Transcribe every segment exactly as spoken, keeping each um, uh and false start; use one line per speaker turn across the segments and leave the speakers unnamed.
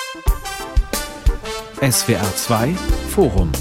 S W R zwei Forum.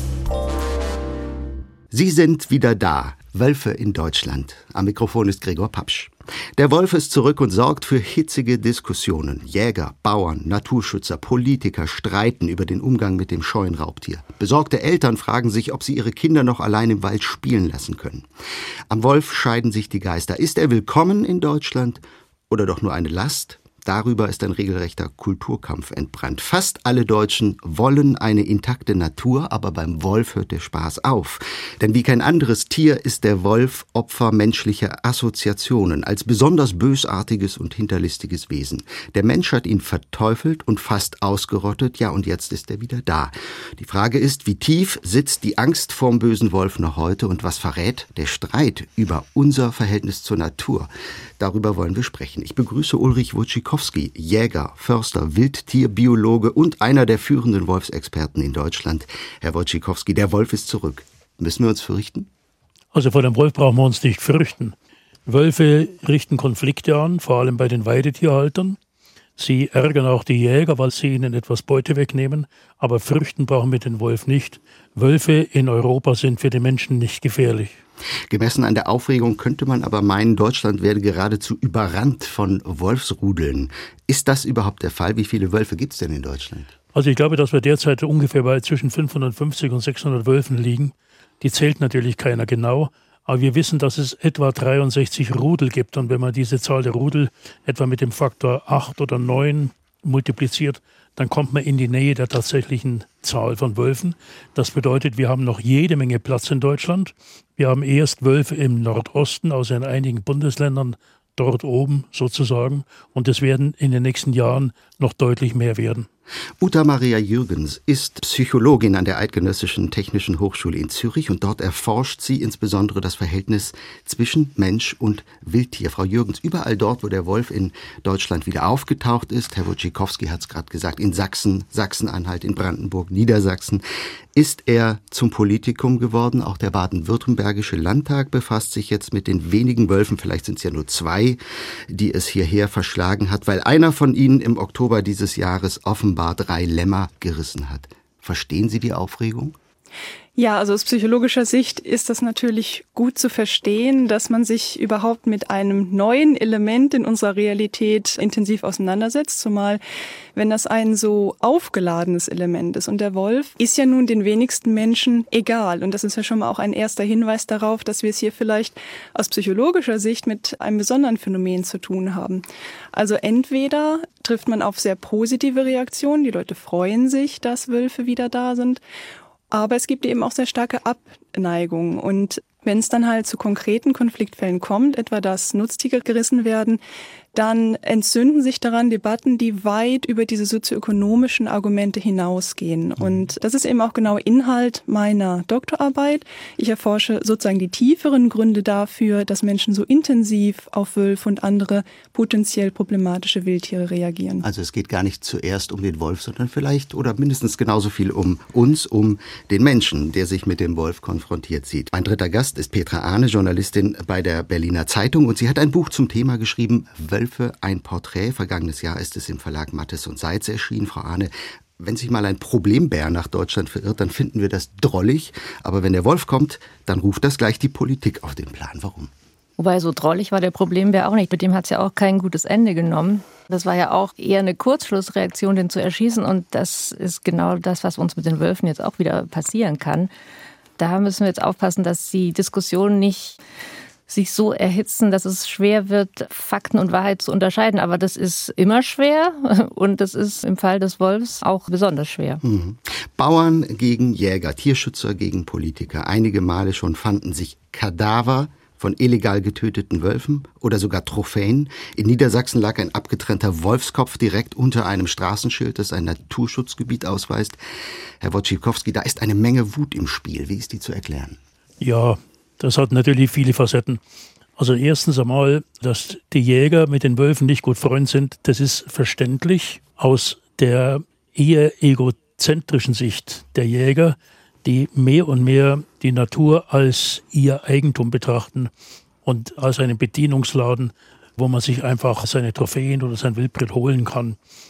Sie sind wieder da. Wölfe in Deutschland. Am Mikrofon ist Gregor Papsch. Der Wolf ist zurück und sorgt für hitzige Diskussionen. Jäger, Bauern, Naturschützer, Politiker streiten über den Umgang mit dem scheuen Raubtier. Besorgte Eltern fragen sich, ob sie ihre Kinder noch allein im Wald spielen lassen können. Am Wolf scheiden sich die Geister. Ist er willkommen in Deutschland oder doch nur eine Last? Darüber ist ein regelrechter Kulturkampf entbrannt. Fast alle Deutschen wollen eine intakte Natur, aber beim Wolf hört der Spaß auf. Denn wie kein anderes Tier ist der Wolf Opfer menschlicher Assoziationen, als besonders bösartiges und hinterlistiges Wesen. Der Mensch hat ihn verteufelt und fast ausgerottet, ja, und jetzt ist er wieder da. Die Frage ist, wie tief sitzt die Angst vorm bösen Wolf noch heute und was verrät der Streit über unser Verhältnis zur Natur? Darüber wollen wir sprechen. Ich begrüße Ulrich Wojciechowski, Jäger, Förster, Wildtierbiologe und einer der führenden Wolfsexperten in Deutschland. Herr Wojciechowski, der Wolf ist zurück. Müssen wir uns fürchten?
Also vor dem Wolf brauchen wir uns nicht fürchten. Wölfe richten Konflikte an, vor allem bei den Weidetierhaltern. Sie ärgern auch die Jäger, weil sie ihnen etwas Beute wegnehmen. Aber fürchten brauchen wir den Wolf nicht. Wölfe in Europa sind für die Menschen nicht gefährlich.
Gemessen an der Aufregung könnte man aber meinen, Deutschland werde geradezu überrannt von Wolfsrudeln. Ist das überhaupt der Fall? Wie viele Wölfe gibt es denn in Deutschland?
Also ich glaube, dass wir derzeit ungefähr bei zwischen fünfhundertfünfzig und sechshundert Wölfen liegen. Die zählt natürlich keiner genau. Aber wir wissen, dass es etwa dreiundsechzig Rudel gibt. Und wenn man diese Zahl der Rudel etwa mit dem Faktor acht oder neun multipliziert, dann kommt man in die Nähe der tatsächlichen Zahl von Wölfen. Das bedeutet, wir haben noch jede Menge Platz in Deutschland. Wir haben erst Wölfe im Nordosten, also in einigen Bundesländern, dort oben sozusagen. Und es werden in den nächsten Jahren noch deutlich mehr werden.
Uta Maria Jürgens ist Psychologin an der Eidgenössischen Technischen Hochschule in Zürich und dort erforscht sie insbesondere das Verhältnis zwischen Mensch und Wildtier. Frau Jürgens, überall dort, wo der Wolf in Deutschland wieder aufgetaucht ist, Herr Wojciechowski hat es gerade gesagt, in Sachsen, Sachsen-Anhalt, in Brandenburg, Niedersachsen, ist er zum Politikum geworden. Auch der baden-württembergische Landtag befasst sich jetzt mit den wenigen Wölfen, vielleicht sind es ja nur zwei, die es hierher verschlagen hat, weil einer von ihnen im Oktober dieses Jahres offenbar drei Lämmer gerissen hat. Verstehen Sie die Aufregung?
Ja, also aus psychologischer Sicht ist das natürlich gut zu verstehen, dass man sich überhaupt mit einem neuen Element in unserer Realität intensiv auseinandersetzt, zumal wenn das ein so aufgeladenes Element ist. Und der Wolf ist ja nun den wenigsten Menschen egal. Und das ist ja schon mal auch ein erster Hinweis darauf, dass wir es hier vielleicht aus psychologischer Sicht mit einem besonderen Phänomen zu tun haben. Also entweder trifft man auf sehr positive Reaktionen, die Leute freuen sich, dass Wölfe wieder da sind, aber es gibt eben auch sehr starke Abneigung. Und wenn es dann halt zu konkreten Konfliktfällen kommt, etwa dass Nutztiere gerissen werden, dann entzünden sich daran Debatten, die weit über diese sozioökonomischen Argumente hinausgehen. Und das ist eben auch genau Inhalt meiner Doktorarbeit. Ich erforsche sozusagen die tieferen Gründe dafür, dass Menschen so intensiv auf Wölfe und andere potenziell problematische Wildtiere reagieren.
Also es geht gar nicht zuerst um den Wolf, sondern vielleicht oder mindestens genauso viel um uns, um den Menschen, der sich mit dem Wolf konfrontiert sieht. Mein dritter Gast ist Petra Ahne, Journalistin bei der Berliner Zeitung, und sie hat ein Buch zum Thema geschrieben, Wölfe, ein Porträt. Vergangenes Jahr ist es im Verlag Mattes und Seitz erschienen. Frau Ahne, wenn sich mal ein Problembär nach Deutschland verirrt, dann finden wir das drollig. Aber wenn der Wolf kommt, dann ruft das gleich die Politik auf den Plan. Warum?
Wobei, so drollig war der Problembär auch nicht. Mit dem hat es ja auch kein gutes Ende genommen. Das war ja auch eher eine Kurzschlussreaktion, den zu erschießen. Und das ist genau das, was uns mit den Wölfen jetzt auch wieder passieren kann. Da müssen wir jetzt aufpassen, dass die Diskussion nicht sich so erhitzen, dass es schwer wird, Fakten und Wahrheit zu unterscheiden. Aber das ist immer schwer und das ist im Fall des Wolfs auch besonders schwer.
Mhm. Bauern gegen Jäger, Tierschützer gegen Politiker. Einige Male schon fanden sich Kadaver von illegal getöteten Wölfen oder sogar Trophäen. In Niedersachsen lag ein abgetrennter Wolfskopf direkt unter einem Straßenschild, das ein Naturschutzgebiet ausweist. Herr Wojciechowski, da ist eine Menge Wut im Spiel. Wie ist die zu erklären?
Ja, das hat natürlich viele Facetten. Also erstens einmal, dass die Jäger mit den Wölfen nicht gut Freund sind, das ist verständlich aus der eher egozentrischen Sicht der Jäger, die mehr und mehr die Natur als ihr Eigentum betrachten und als einen Bedienungsladen, wo man sich einfach seine Trophäen oder sein Wildbret holen kann.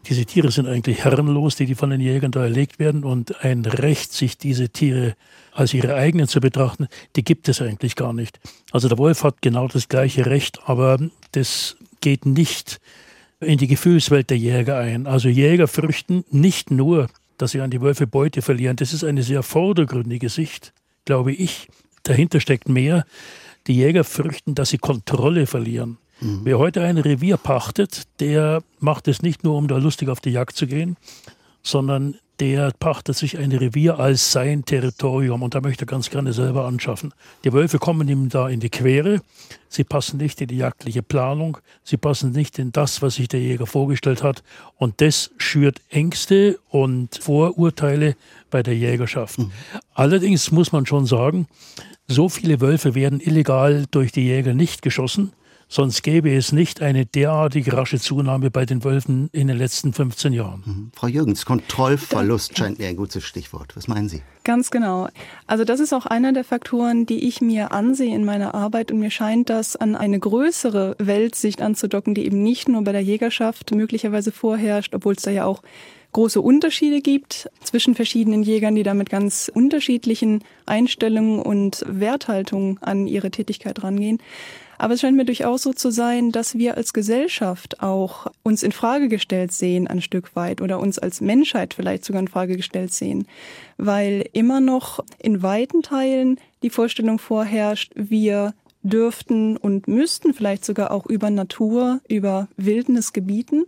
Diese Tiere sind eigentlich herrenlos, die, die von den Jägern da erlegt werden. Und ein Recht, sich diese Tiere als ihre eigenen zu betrachten, die gibt es eigentlich gar nicht. Also der Wolf hat genau das gleiche Recht, aber das geht nicht in die Gefühlswelt der Jäger ein. Also Jäger fürchten nicht nur, dass sie an die Wölfe Beute verlieren. Das ist eine sehr vordergründige Sicht, glaube ich. Dahinter steckt mehr. Die Jäger fürchten, dass sie Kontrolle verlieren. Mhm. Wer heute ein Revier pachtet, der macht es nicht nur, um da lustig auf die Jagd zu gehen, sondern der pachtet sich ein Revier als sein Territorium und da möchte er ganz gerne selber anschaffen. Die Wölfe kommen ihm da in die Quere, sie passen nicht in die jagdliche Planung, sie passen nicht in das, was sich der Jäger vorgestellt hat und das schürt Ängste und Vorurteile bei der Jägerschaft. Mhm. Allerdings muss man schon sagen, so viele Wölfe werden illegal durch die Jäger nicht geschossen. Sonst gäbe es nicht eine derartig rasche Zunahme bei den Wölfen in den letzten fünfzehn Jahren.
Mhm. Frau Jürgens, Kontrollverlust scheint mir ein gutes Stichwort. Was meinen Sie?
Ganz genau. Also das ist auch einer der Faktoren, die ich mir ansehe in meiner Arbeit. Und mir scheint das an eine größere Weltsicht anzudocken, die eben nicht nur bei der Jägerschaft möglicherweise vorherrscht, obwohl es da ja auch große Unterschiede gibt zwischen verschiedenen Jägern, die da mit ganz unterschiedlichen Einstellungen und Werthaltungen an ihre Tätigkeit rangehen. Aber es scheint mir durchaus so zu sein, dass wir als Gesellschaft auch uns in Frage gestellt sehen ein Stück weit oder uns als Menschheit vielleicht sogar in Frage gestellt sehen, weil immer noch in weiten Teilen die Vorstellung vorherrscht, wir dürften und müssten vielleicht sogar auch über Natur, über Wildnis gebieten.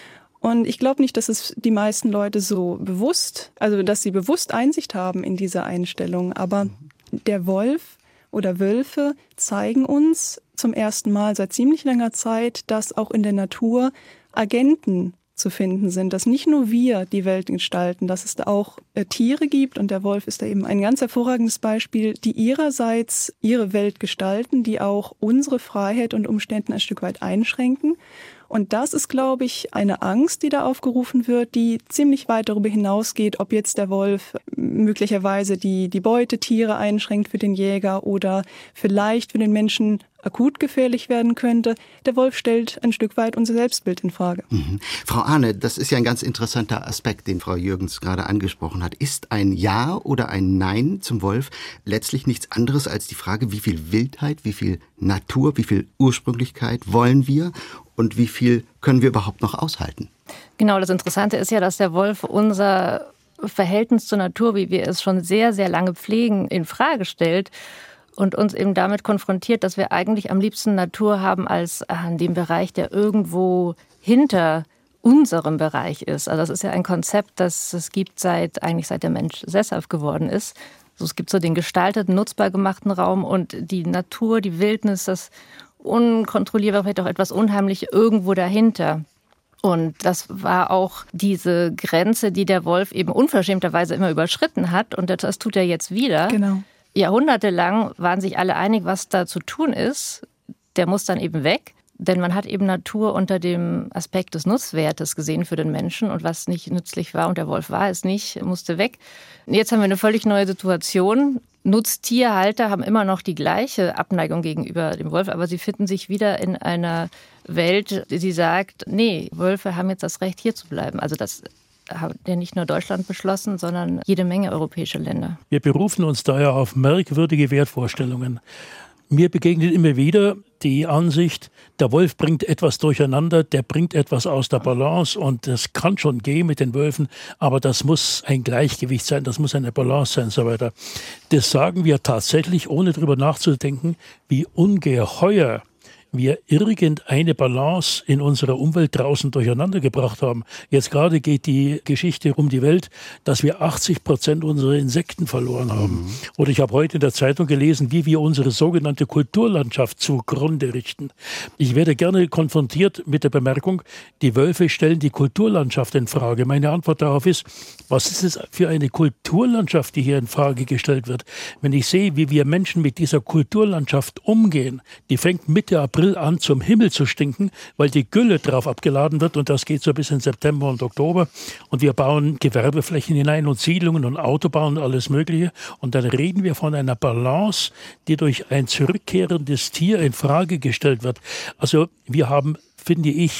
Und ich glaube nicht, dass es die meisten Leute so bewusst, also dass sie bewusst Einsicht haben in diese Einstellung, aber der Wolf oder Wölfe zeigen uns zum ersten Mal seit ziemlich langer Zeit, dass auch in der Natur Agenten zu finden sind, dass nicht nur wir die Welt gestalten, dass es da auch äh, Tiere gibt und der Wolf ist da eben ein ganz hervorragendes Beispiel, die ihrerseits ihre Welt gestalten, die auch unsere Freiheit und Umstände ein Stück weit einschränken. Und das ist, glaube ich, eine Angst, die da aufgerufen wird, die ziemlich weit darüber hinausgeht, ob jetzt der Wolf möglicherweise die, die Beutetiere einschränkt für den Jäger oder vielleicht für den Menschen akut gefährlich werden könnte. Der Wolf stellt ein Stück weit unser Selbstbild in Frage.
Mhm. Frau Ahne, das ist ja ein ganz interessanter Aspekt, den Frau Jürgens gerade angesprochen hat. Ist ein Ja oder ein Nein zum Wolf letztlich nichts anderes als die Frage, wie viel Wildheit, wie viel Natur, wie viel Ursprünglichkeit wollen wir und wie viel können wir überhaupt noch aushalten?
Genau, das Interessante ist ja, dass der Wolf unser Verhältnis zur Natur, wie wir es schon sehr, sehr lange pflegen, in Frage stellt. Und uns eben damit konfrontiert, dass wir eigentlich am liebsten Natur haben als in dem Bereich, der irgendwo hinter unserem Bereich ist. Also das ist ja ein Konzept, das es gibt seit eigentlich seit der Mensch sesshaft geworden ist. Also es gibt so den gestalteten, nutzbar gemachten Raum und die Natur, die Wildnis, das Unkontrollierbare, vielleicht auch etwas Unheimliche irgendwo dahinter. Und das war auch diese Grenze, die der Wolf eben unverschämterweise immer überschritten hat. Und das tut er jetzt wieder.
Genau.
Jahrhundertelang waren sich alle einig, was da zu tun ist. Der muss dann eben weg, denn man hat eben Natur unter dem Aspekt des Nutzwertes gesehen für den Menschen und was nicht nützlich war und der Wolf war es nicht, musste weg. Jetzt haben wir eine völlig neue Situation. Nutztierhalter haben immer noch die gleiche Abneigung gegenüber dem Wolf, aber sie finden sich wieder in einer Welt, die sagt, nee, Wölfe haben jetzt das Recht, hier zu bleiben. Also das hat ja nicht nur Deutschland beschlossen, sondern jede Menge europäische Länder.
Wir berufen uns daher auf merkwürdige Wertvorstellungen. Mir begegnet immer wieder die Ansicht, der Wolf bringt etwas durcheinander, der bringt etwas aus der Balance und das kann schon gehen mit den Wölfen, aber das muss ein Gleichgewicht sein, das muss eine Balance sein und so weiter. Das sagen wir tatsächlich, ohne drüber nachzudenken, wie ungeheuer wir irgendeine Balance in unserer Umwelt draußen durcheinander gebracht haben. Jetzt gerade geht die Geschichte um die Welt, dass wir achtzig Prozent unserer Insekten verloren haben. Mhm. Oder ich habe heute in der Zeitung gelesen, wie wir unsere sogenannte Kulturlandschaft zugrunde richten. Ich werde gerne konfrontiert mit der Bemerkung, die Wölfe stellen die Kulturlandschaft in Frage. Meine Antwort darauf ist, was ist es für eine Kulturlandschaft, die hier in Frage gestellt wird? Wenn ich sehe, wie wir Menschen mit dieser Kulturlandschaft umgehen, die fängt Mitte April an, zum Himmel zu stinken, weil die Gülle drauf abgeladen wird und das geht so bis in September und Oktober und wir bauen Gewerbeflächen hinein und Siedlungen und Autobahnen und alles Mögliche und dann reden wir von einer Balance, die durch ein zurückkehrendes Tier in Frage gestellt wird. Also wir haben, finde ich,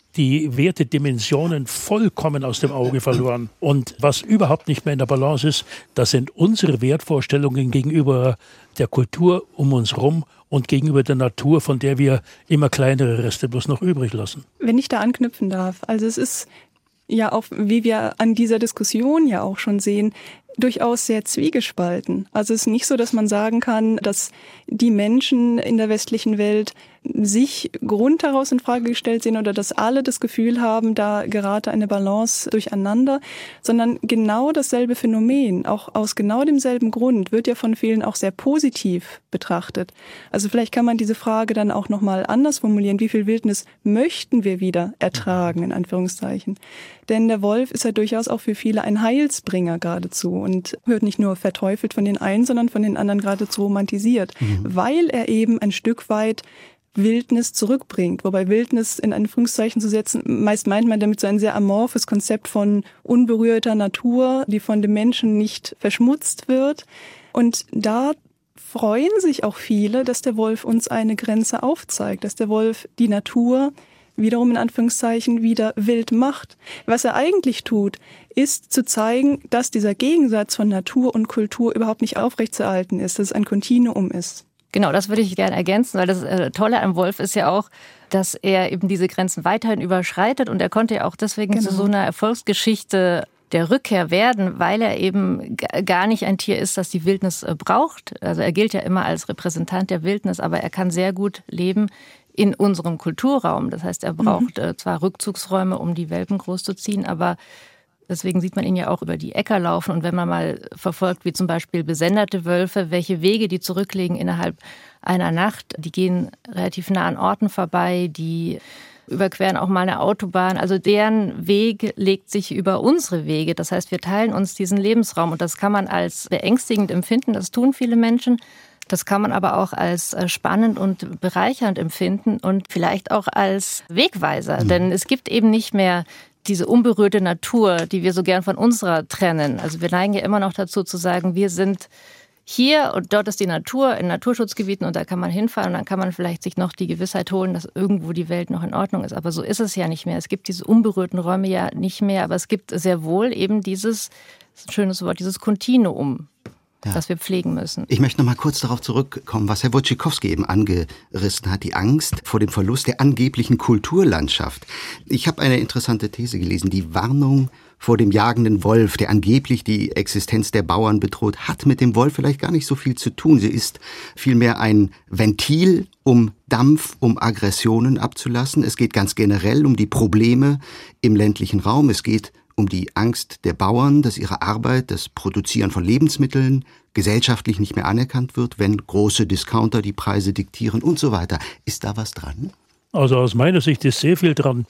die Wertedimensionen vollkommen aus dem Auge verloren. Und was überhaupt nicht mehr in der Balance ist, das sind unsere Wertvorstellungen gegenüber der Kultur um uns herum und gegenüber der Natur, von der wir immer kleinere Reste bloß noch übrig lassen.
Wenn ich da anknüpfen darf, also es ist ja auch, wie wir an dieser Diskussion ja auch schon sehen, durchaus sehr zwiegespalten. Also es ist nicht so, dass man sagen kann, dass die Menschen in der westlichen Welt sich Grund daraus in Frage gestellt sehen oder dass alle das Gefühl haben, da gerate eine Balance durcheinander, sondern genau dasselbe Phänomen, auch aus genau demselben Grund, wird ja von vielen auch sehr positiv betrachtet. Also vielleicht kann man diese Frage dann auch nochmal anders formulieren. Wie viel Wildnis möchten wir wieder ertragen, in Anführungszeichen? Denn der Wolf ist ja durchaus auch für viele ein Heilsbringer geradezu und wird nicht nur verteufelt von den einen, sondern von den anderen geradezu romantisiert, mhm. weil er eben ein Stück weit Wildnis zurückbringt. Wobei Wildnis in Anführungszeichen zu setzen, meist meint man damit so ein sehr amorphes Konzept von unberührter Natur, die von dem Menschen nicht verschmutzt wird. Und da freuen sich auch viele, dass der Wolf uns eine Grenze aufzeigt, dass der Wolf die Natur wiederum in Anführungszeichen wieder wild macht. Was er eigentlich tut, ist zu zeigen, dass dieser Gegensatz von Natur und Kultur überhaupt nicht aufrechtzuerhalten ist, dass es ein Kontinuum ist.
Genau, das würde ich gerne ergänzen, weil das äh, Tolle am Wolf ist ja auch, dass er eben diese Grenzen weiterhin überschreitet und er konnte ja auch deswegen genau. zu so einer Erfolgsgeschichte der Rückkehr werden, weil er eben g- gar nicht ein Tier ist, das die Wildnis äh, braucht. Also er gilt ja immer als Repräsentant der Wildnis, aber er kann sehr gut leben in unserem Kulturraum. Das heißt, er braucht mhm. äh, zwar Rückzugsräume, um die Welpen großzuziehen, aber deswegen sieht man ihn ja auch über die Äcker laufen. Und wenn man mal verfolgt, wie zum Beispiel besenderte Wölfe, welche Wege die zurücklegen innerhalb einer Nacht, die gehen relativ nah an Orten vorbei, die überqueren auch mal eine Autobahn. Also deren Weg legt sich über unsere Wege. Das heißt, wir teilen uns diesen Lebensraum. Und das kann man als beängstigend empfinden. Das tun viele Menschen. Das kann man aber auch als spannend und bereichernd empfinden und vielleicht auch als Wegweiser. Mhm. Denn es gibt eben nicht mehr diese unberührte Natur, die wir so gern von unserer trennen. Also wir neigen ja immer noch dazu zu sagen, wir sind hier und dort ist die Natur in Naturschutzgebieten und da kann man hinfahren und dann kann man vielleicht sich noch die Gewissheit holen, dass irgendwo die Welt noch in Ordnung ist. Aber so ist es ja nicht mehr. Es gibt diese unberührten Räume ja nicht mehr, aber es gibt sehr wohl eben dieses, das ist ein schönes Wort, dieses Kontinuum. Ja. Das wir pflegen müssen.
Ich möchte noch mal kurz darauf zurückkommen, was Herr Wojciechowski eben angerissen hat, die Angst vor dem Verlust der angeblichen Kulturlandschaft. Ich habe eine interessante These gelesen, die Warnung vor dem jagenden Wolf, der angeblich die Existenz der Bauern bedroht, hat mit dem Wolf vielleicht gar nicht so viel zu tun. Sie ist vielmehr ein Ventil, um Dampf, um Aggressionen abzulassen. Es geht ganz generell um die Probleme im ländlichen Raum. Es geht um die Angst der Bauern, dass ihre Arbeit, das Produzieren von Lebensmitteln gesellschaftlich nicht mehr anerkannt wird, wenn große Discounter die Preise diktieren und so weiter. Ist da was dran?
Also aus meiner Sicht ist sehr viel dran.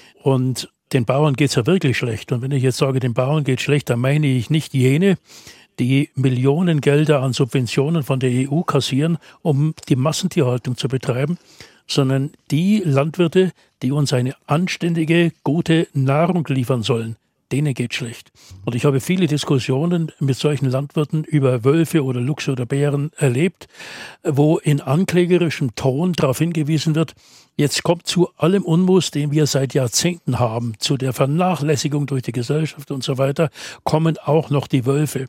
Und den Bauern geht es ja wirklich schlecht. Und wenn ich jetzt sage, den Bauern geht es schlecht, dann meine ich nicht jene, die Millionengelder an Subventionen von der E U kassieren, um die Massentierhaltung zu betreiben, sondern die Landwirte, die uns eine anständige, gute Nahrung liefern sollen. Denen geht schlecht. Und ich habe viele Diskussionen mit solchen Landwirten über Wölfe oder Luchse oder Bären erlebt, wo in anklägerischem Ton darauf hingewiesen wird, jetzt kommt zu allem Unmut, den wir seit Jahrzehnten haben, zu der Vernachlässigung durch die Gesellschaft und so weiter, kommen auch noch die Wölfe.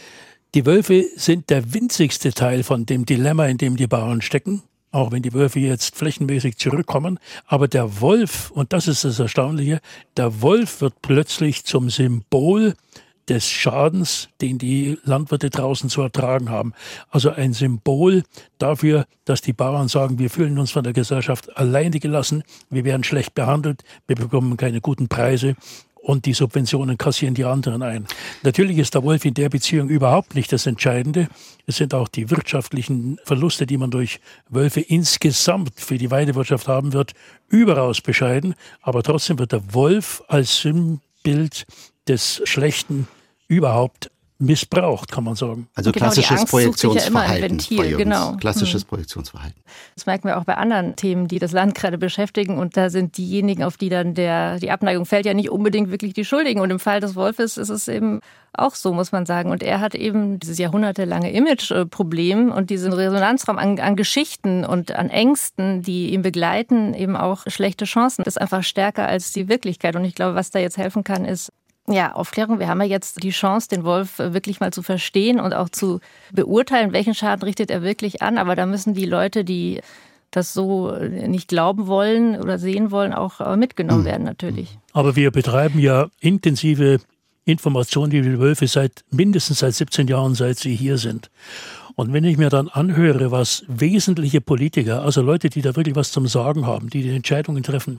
Die Wölfe sind der winzigste Teil von dem Dilemma, in dem die Bauern stecken. Auch wenn die Wölfe jetzt flächenmäßig zurückkommen. Aber der Wolf, und das ist das Erstaunliche, der Wolf wird plötzlich zum Symbol des Schadens, den die Landwirte draußen zu ertragen haben. Also ein Symbol dafür, dass die Bauern sagen, wir fühlen uns von der Gesellschaft alleine gelassen, wir werden schlecht behandelt, wir bekommen keine guten Preise. Und die Subventionen kassieren die anderen ein. Natürlich ist der Wolf in der Beziehung überhaupt nicht das Entscheidende. Es sind auch die wirtschaftlichen Verluste, die man durch Wölfe insgesamt für die Weidewirtschaft haben wird, überaus bescheiden. Aber trotzdem wird der Wolf als Sinnbild des Schlechten überhaupt missbraucht, kann man sagen.
Also
genau,
klassisches Projektionsverhalten.
Ja, Ventil, genau.
Klassisches
hm.
Projektionsverhalten.
Das merken wir auch bei anderen Themen, die das Land gerade beschäftigen. Und da sind diejenigen, auf die dann der, die Abneigung fällt, ja nicht unbedingt wirklich die Schuldigen. Und im Fall des Wolfes ist es eben auch so, muss man sagen. Und er hat eben dieses jahrhundertelange Image-Problem und diesen Resonanzraum an, an Geschichten und an Ängsten, die ihn begleiten, eben auch schlechte Chancen. Das ist einfach stärker als die Wirklichkeit. Und ich glaube, was da jetzt helfen kann, ist ja, Aufklärung. Wir haben ja jetzt die Chance, den Wolf wirklich mal zu verstehen und auch zu beurteilen, welchen Schaden richtet er wirklich an. Aber da müssen die Leute, die das so nicht glauben wollen oder sehen wollen, auch mitgenommen werden natürlich.
Aber wir betreiben ja intensive Informationen über die Wölfe seit mindestens seit siebzehn Jahren, seit sie hier sind. Und wenn ich mir dann anhöre, was wesentliche Politiker, also Leute, die da wirklich was zum Sagen haben, die die Entscheidungen treffen,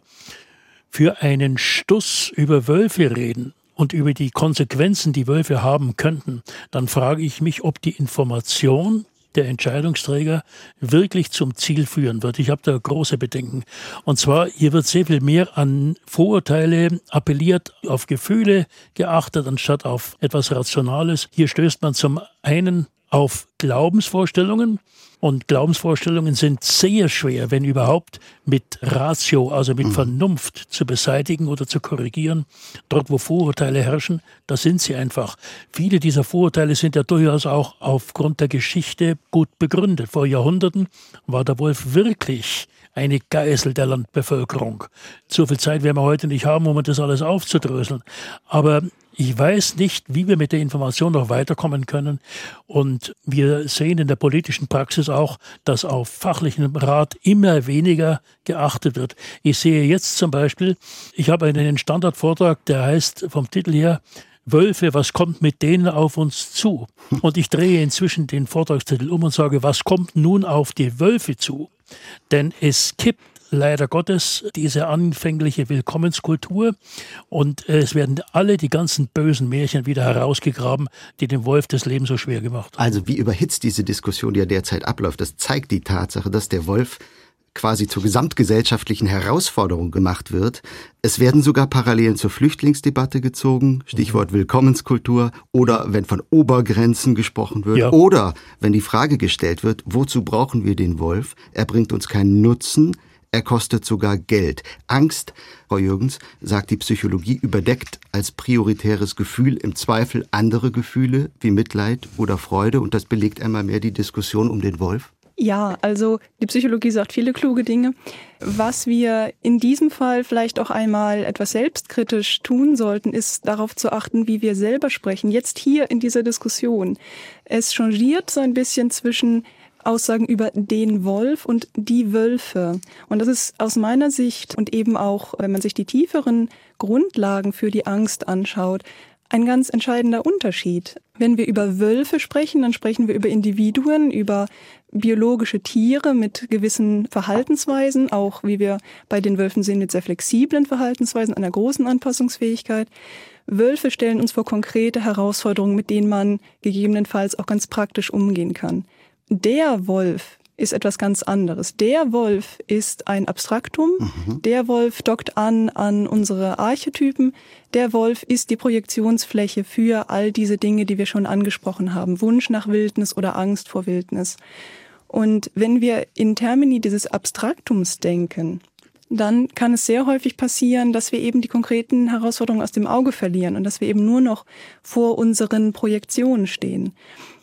für einen Stuss über Wölfe reden, und über die Konsequenzen, die Wölfe haben könnten, dann frage ich mich, ob die Information der Entscheidungsträger wirklich zum Ziel führen wird. Ich habe da große Bedenken. Und zwar, hier wird sehr viel mehr an Vorurteile appelliert, auf Gefühle geachtet, anstatt auf etwas Rationales. Hier stößt man zum einen auf Glaubensvorstellungen. Und Glaubensvorstellungen sind sehr schwer, wenn überhaupt, mit Ratio, also mit Vernunft zu beseitigen oder zu korrigieren. Dort, wo Vorurteile herrschen, da sind sie einfach. Viele dieser Vorurteile sind ja durchaus auch aufgrund der Geschichte gut begründet. Vor Jahrhunderten war der Wolf wirklich eine Geisel der Landbevölkerung. So viel Zeit werden wir heute nicht haben, um das alles aufzudröseln. Aber ich weiß nicht, wie wir mit der Information noch weiterkommen können. Und wir sehen in der politischen Praxis auch, dass auf fachlichem Rat immer weniger geachtet wird. Ich sehe jetzt zum Beispiel, ich habe einen Standardvortrag, der heißt vom Titel her, Wölfe, was kommt mit denen auf uns zu? Und ich drehe inzwischen den Vortragstitel um und sage, was kommt nun auf die Wölfe zu? Denn es kippt leider Gottes diese anfängliche Willkommenskultur und es werden alle die ganzen bösen Märchen wieder herausgegraben, die dem Wolf das Leben so schwer gemacht haben.
Also wie überhitzt diese Diskussion ja derzeit abläuft, das zeigt die Tatsache, dass der Wolf quasi zur gesamtgesellschaftlichen Herausforderung gemacht wird. Es werden sogar Parallelen zur Flüchtlingsdebatte gezogen, Stichwort Willkommenskultur, oder wenn von Obergrenzen gesprochen wird, ja. Oder wenn die Frage gestellt wird, wozu brauchen wir den Wolf? Er bringt uns keinen Nutzen, er kostet sogar Geld. Angst, Frau Jürgens, sagt die Psychologie, überdeckt als prioritäres Gefühl im Zweifel andere Gefühle wie Mitleid oder Freude, und das belegt einmal mehr die Diskussion um den Wolf.
Ja, also die Psychologie sagt viele kluge Dinge. Was wir in diesem Fall vielleicht auch einmal etwas selbstkritisch tun sollten, ist darauf zu achten, wie wir selber sprechen. Jetzt hier in dieser Diskussion. Es changiert so ein bisschen zwischen Aussagen über den Wolf und die Wölfe. Und das ist aus meiner Sicht und eben auch, wenn man sich die tieferen Grundlagen für die Angst anschaut, ein ganz entscheidender Unterschied. Wenn wir über Wölfe sprechen, dann sprechen wir über Individuen, über biologische Tiere mit gewissen Verhaltensweisen, auch wie wir bei den Wölfen sehen, mit sehr flexiblen Verhaltensweisen, einer großen Anpassungsfähigkeit. Wölfe stellen uns vor konkrete Herausforderungen, mit denen man gegebenenfalls auch ganz praktisch umgehen kann. Der Wolf ist etwas ganz anderes. Der Wolf ist ein Abstraktum. Mhm. Der Wolf dockt an an unsere Archetypen. Der Wolf ist die Projektionsfläche für all diese Dinge, die wir schon angesprochen haben. Wunsch nach Wildnis oder Angst vor Wildnis. Und wenn wir in Termini dieses Abstraktums denken, dann kann es sehr häufig passieren, dass wir eben die konkreten Herausforderungen aus dem Auge verlieren und dass wir eben nur noch vor unseren Projektionen stehen.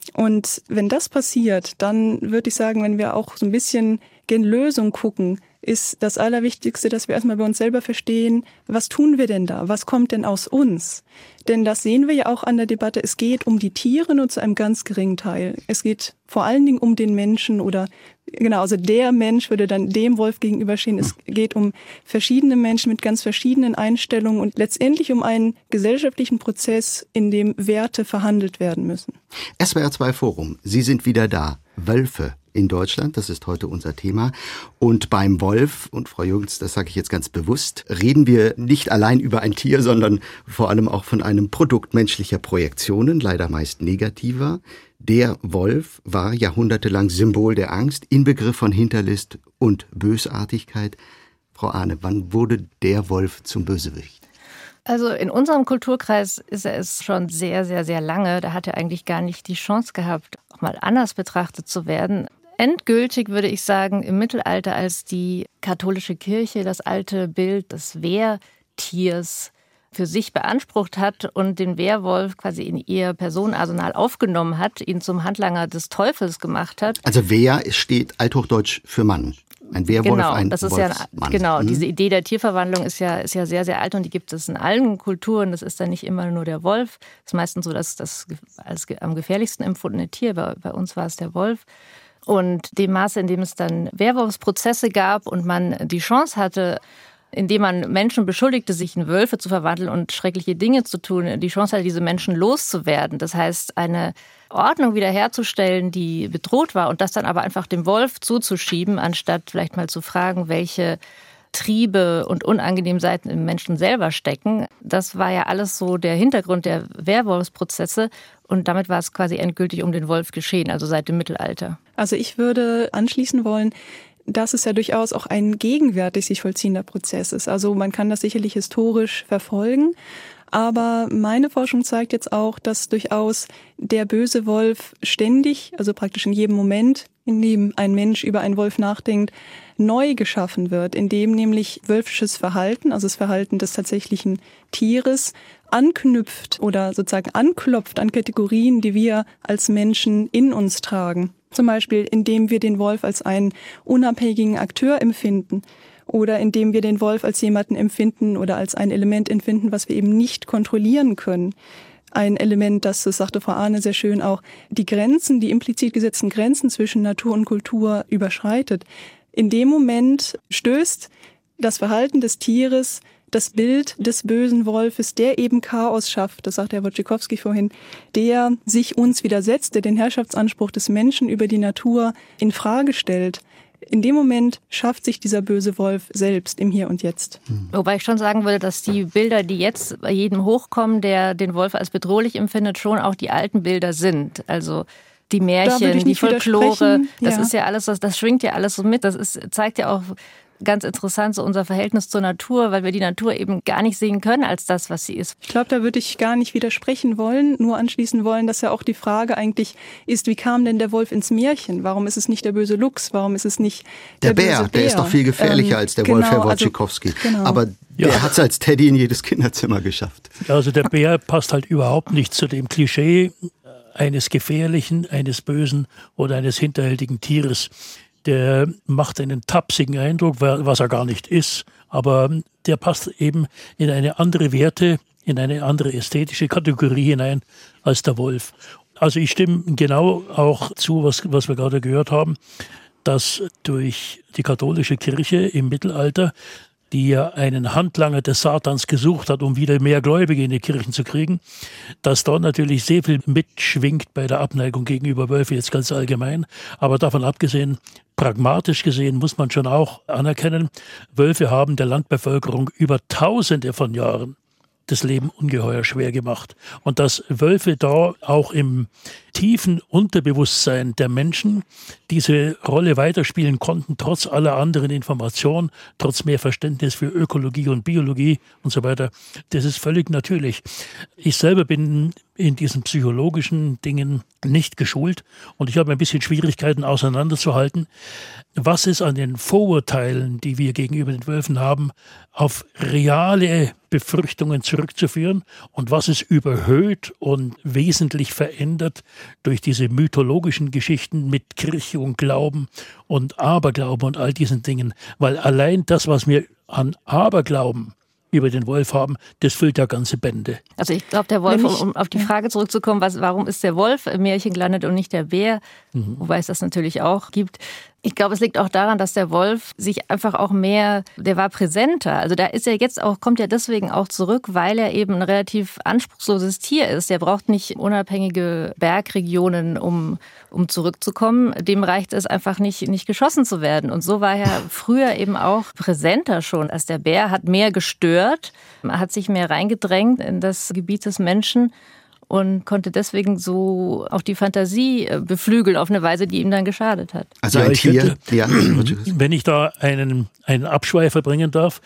Und wenn das passiert, dann würde ich sagen, wenn wir auch so ein bisschen gen Lösung gucken, ist das Allerwichtigste, dass wir erstmal bei uns selber verstehen, was tun wir denn da? Was kommt denn aus uns? Denn das sehen wir ja auch an der Debatte. Es geht um die Tiere nur zu einem ganz geringen Teil. Es geht vor allen Dingen um den Menschen oder genau, also der Mensch würde dann dem Wolf gegenüberstehen. Es geht um verschiedene Menschen mit ganz verschiedenen Einstellungen und letztendlich um einen gesellschaftlichen Prozess, in dem Werte verhandelt werden müssen.
S W R zwei Forum, Sie sind wieder da. Wölfe in Deutschland, das ist heute unser Thema. Und beim Wolf, und Frau Jürgens, das sage ich jetzt ganz bewusst, reden wir nicht allein über ein Tier, sondern vor allem auch von einem Produkt menschlicher Projektionen, leider meist negativer. Der Wolf war jahrhundertelang Symbol der Angst, Inbegriff von Hinterlist und Bösartigkeit. Frau Ahne, wann wurde der Wolf zum Bösewicht?
Also in unserem Kulturkreis ist er es schon sehr, sehr, sehr lange. Da hat er eigentlich gar nicht die Chance gehabt, auch mal anders betrachtet zu werden. Endgültig würde ich sagen, im Mittelalter, als die katholische Kirche das alte Bild des Wehrtiers für sich beansprucht hat und den Werwolf quasi in ihr Personenarsenal aufgenommen hat, ihn zum Handlanger des Teufels gemacht hat.
Also Wehr steht althochdeutsch für Mann. Ein Werwolf,
genau,
ein
das ist
Wolfsmann.
Ja, genau,
mhm.
diese Idee der Tierverwandlung ist ja, ist ja sehr, sehr alt und die gibt es in allen Kulturen. Das ist dann nicht immer nur der Wolf. Das ist meistens so das, das als am gefährlichsten empfundene Tier. Bei, bei uns war es der Wolf. Und dem Maße, in dem es dann Werwolfsprozesse gab und man die Chance hatte, indem man Menschen beschuldigte, sich in Wölfe zu verwandeln und schreckliche Dinge zu tun, die Chance hatte, diese Menschen loszuwerden. Das heißt, eine Ordnung wiederherzustellen, die bedroht war und das dann aber einfach dem Wolf zuzuschieben, anstatt vielleicht mal zu fragen, welche Triebe und unangenehmen Seiten im Menschen selber stecken. Das war ja alles so der Hintergrund der Werwolfsprozesse und damit war es quasi endgültig um den Wolf geschehen, also seit dem Mittelalter.
Also ich würde anschließen wollen, dass es ja durchaus auch ein gegenwärtig sich vollziehender Prozess ist. Also man kann das sicherlich historisch verfolgen, aber meine Forschung zeigt jetzt auch, dass durchaus der böse Wolf ständig, also praktisch in jedem Moment, in dem ein Mensch über einen Wolf nachdenkt, neu geschaffen wird, in dem nämlich wölfisches Verhalten, also das Verhalten des tatsächlichen Tieres, anknüpft oder sozusagen anklopft an Kategorien, die wir als Menschen in uns tragen. Zum Beispiel, indem wir den Wolf als einen unabhängigen Akteur empfinden oder indem wir den Wolf als jemanden empfinden oder als ein Element empfinden, was wir eben nicht kontrollieren können. Ein Element, das, das sagte Frau Ahne sehr schön auch, die Grenzen, die implizit gesetzten Grenzen zwischen Natur und Kultur überschreitet. In dem Moment stößt das Verhalten des Tieres das Bild des bösen Wolfes, der eben Chaos schafft, das sagte Herr Wojciechowski vorhin, der sich uns widersetzt, der den Herrschaftsanspruch des Menschen über die Natur in Frage stellt. In dem Moment schafft sich dieser böse Wolf selbst im Hier und Jetzt.
Wobei ich schon sagen würde, dass die Bilder, die jetzt bei jedem hochkommen, der den Wolf als bedrohlich empfindet, schon auch die alten Bilder sind. Also die Märchen, die Folklore, das
ja.
ist ja alles, das, das schwingt ja alles so mit. Das ist, zeigt ja auch ganz interessant so unser Verhältnis zur Natur, weil wir die Natur eben gar nicht sehen können als das, was sie ist.
Ich glaube, da würde ich gar nicht widersprechen wollen, nur anschließen wollen, dass ja auch die Frage eigentlich ist, wie kam denn der Wolf ins Märchen? Warum ist es nicht der böse Luchs? Warum ist es nicht der, der
Bär?
böse Bär?
Der ist doch viel gefährlicher ähm, als der
genau,
Wolf, Herr Wojciechowski. Also, genau. Aber der
ja.
hat es als Teddy in jedes Kinderzimmer geschafft.
Ja, also der Bär passt halt überhaupt nicht zu dem Klischee eines gefährlichen, eines bösen oder eines hinterhältigen Tieres. Der macht einen tapsigen Eindruck, was er gar nicht ist, aber der passt eben in eine andere Werte, in eine andere ästhetische Kategorie hinein als der Wolf. Also ich stimme genau auch zu, was, was wir gerade gehört haben, dass durch die katholische Kirche im Mittelalter, die ja einen Handlanger des Satans gesucht hat, um wieder mehr Gläubige in die Kirchen zu kriegen, dass dort natürlich sehr viel mitschwingt bei der Abneigung gegenüber Wölfen, jetzt ganz allgemein. Aber davon abgesehen, pragmatisch gesehen muss man schon auch anerkennen, Wölfe haben der Landbevölkerung über Tausende von Jahren das Leben ungeheuer schwer gemacht. Und dass Wölfe da auch im tiefen Unterbewusstsein der Menschen diese Rolle weiterspielen konnten, trotz aller anderen Informationen, trotz mehr Verständnis für Ökologie und Biologie und so weiter, das ist völlig natürlich. Ich selber bin in diesen psychologischen Dingen nicht geschult und ich habe ein bisschen Schwierigkeiten auseinanderzuhalten, was ist an den Vorurteilen, die wir gegenüber den Wölfen haben, auf reale Befürchtungen zurückzuführen und was ist überhöht und wesentlich verändert durch diese mythologischen Geschichten mit Kirche und Glauben und Aberglauben und all diesen Dingen. Weil allein das, was wir an Aberglauben über den Wolf haben, das füllt ja ganze Bände.
Also ich glaube, der Wolf, um, um auf die Frage zurückzukommen, was, warum ist der Wolf im Märchen gelandet und nicht der Bär, mhm. wobei es das natürlich auch gibt. Ich glaube, es liegt auch daran, dass der Wolf sich einfach auch mehr, der war präsenter. Also da ist er jetzt auch, kommt er deswegen auch zurück, weil er eben ein relativ anspruchsloses Tier ist. Der braucht nicht unabhängige Bergregionen, um, um zurückzukommen. Dem reicht es einfach nicht, nicht geschossen zu werden. Und so war er früher eben auch präsenter schon als der Bär, hat mehr gestört, hat sich mehr reingedrängt in das Gebiet des Menschen und konnte deswegen so auch die Fantasie beflügeln auf eine Weise, die ihm dann geschadet hat.
Also
ja,
ein
ich
Tier,
hätte,
ja.
Wenn ich da einen, einen Abschweifer bringen darf,